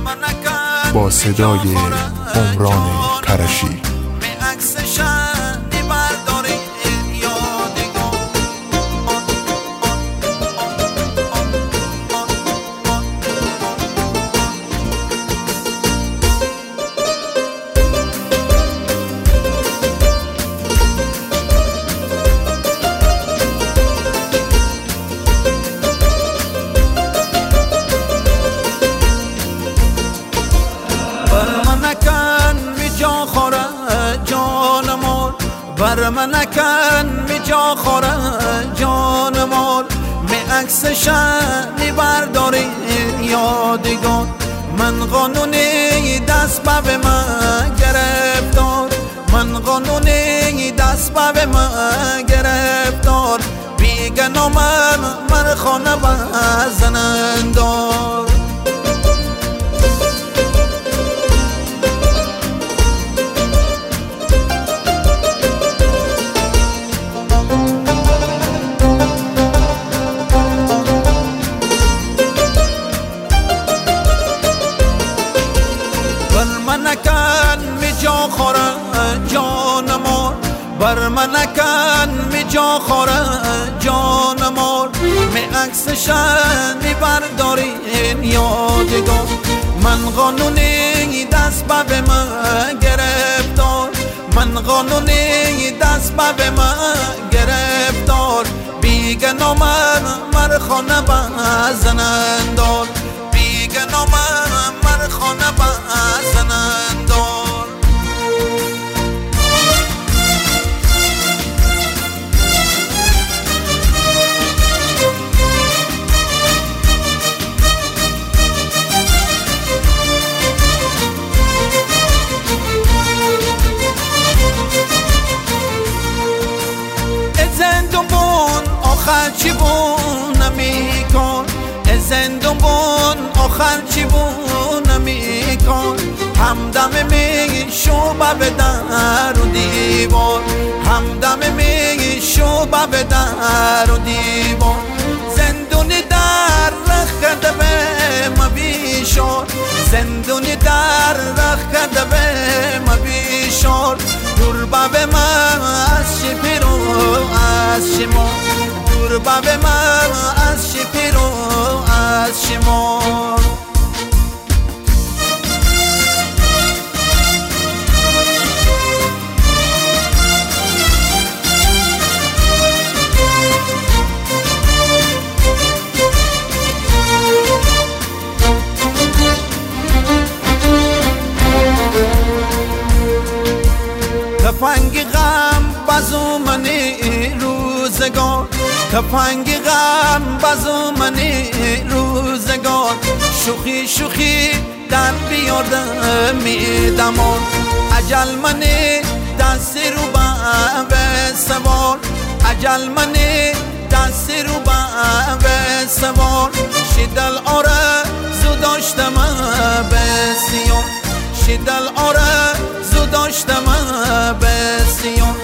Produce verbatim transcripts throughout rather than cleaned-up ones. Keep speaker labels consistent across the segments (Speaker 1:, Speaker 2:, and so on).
Speaker 1: با صدای عمران کرشی.
Speaker 2: بر من نکن می جا خوره جان مال، می عکس شنی برداری یادگار. من قانونی دست به من گرفتار، من قانونی دست به من گرفتار. بیگنا من من خانه بزنندار. نکن می جا خوره جان مال، بر من نکن می جا خوره جان مال. می عکس شنی بردارین یادگار. من قانونی دست به من گرفتار، من قانونی دست به من گرفتار. بیگنا من مر خانه بزنندار، بیگنا من مر خانه بزنندار. زندون آخر چی بون نمی کن، زندون آخر چی بون نمی کن. همدم می شوبه به در و دیوار، همدم می شوبه به در و دیوار. زندونی در رخ به ما بیشار، زندونی در رخ به ما بیشار. دور به من از شپیرو از شما، دور به من از شپیرو از شما. تفنگ غم بازو منی روزگار، تفنگ غم بازو منی روزگار. شوخی شوخی در بیاردم میدمان، اجل منی دست رو به سوار، اجل منی دست رو به سوار. شدل آره زو داشتم بسیار، شدل آره زو داشتم بسیار.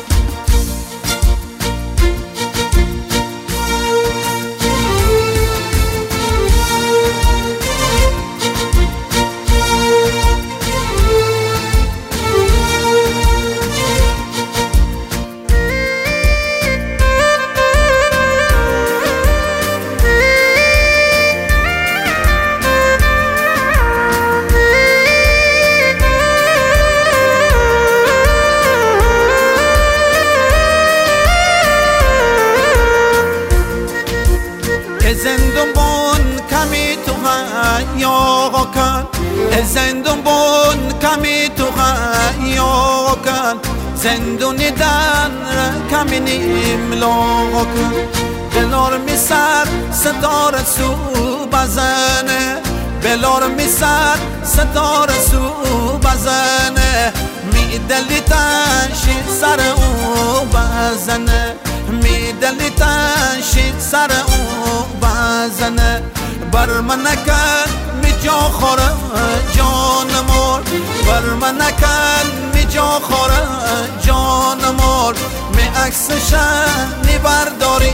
Speaker 2: زندون بون کمی تو خیاغا کن، زندون بون کمی تو خیاغا کن. زندونی در کمی نیم لاغا کن. بلار می سر ستاره سو بزنه، بلار می سر ستاره سو بزنه. می دلی تنشید سر او بزنه، می دلی تنشید سر او بزنه. بر من نکن می جا خوره جان مال، بر من نکن می جا خوره جان مال. می عکس شنی بردارین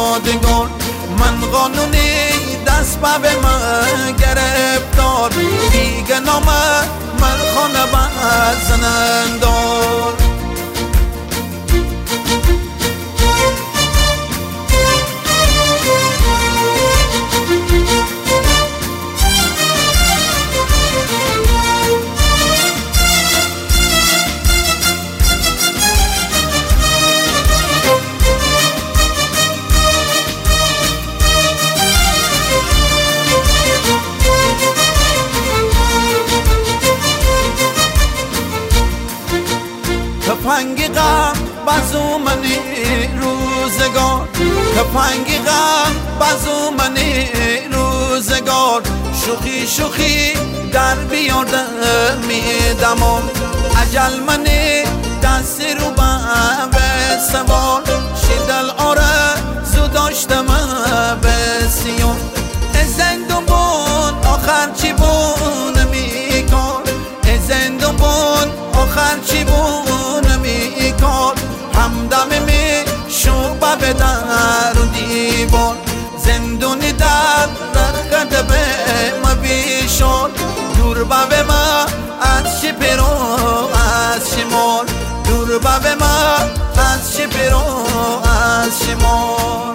Speaker 2: یادگار. من قانونی دست به من گرفتار، زندان. تفنگ غم بازو منی روزگار، تفنگ غم بازو منی روزگار، شوخی شوخی در بیارده میدمان، اجل منی دست رو به سوار، شدل آره زو داشتم بسیار، زندون بون آخر چی بون میکن، زندون بون آخر چی بون میکن، همدم می شوبه به در و دیوار، زندونی در رخت به ما بیشار، دور به ما از شپرو از شمال، دور به ما از شپرو از شمال.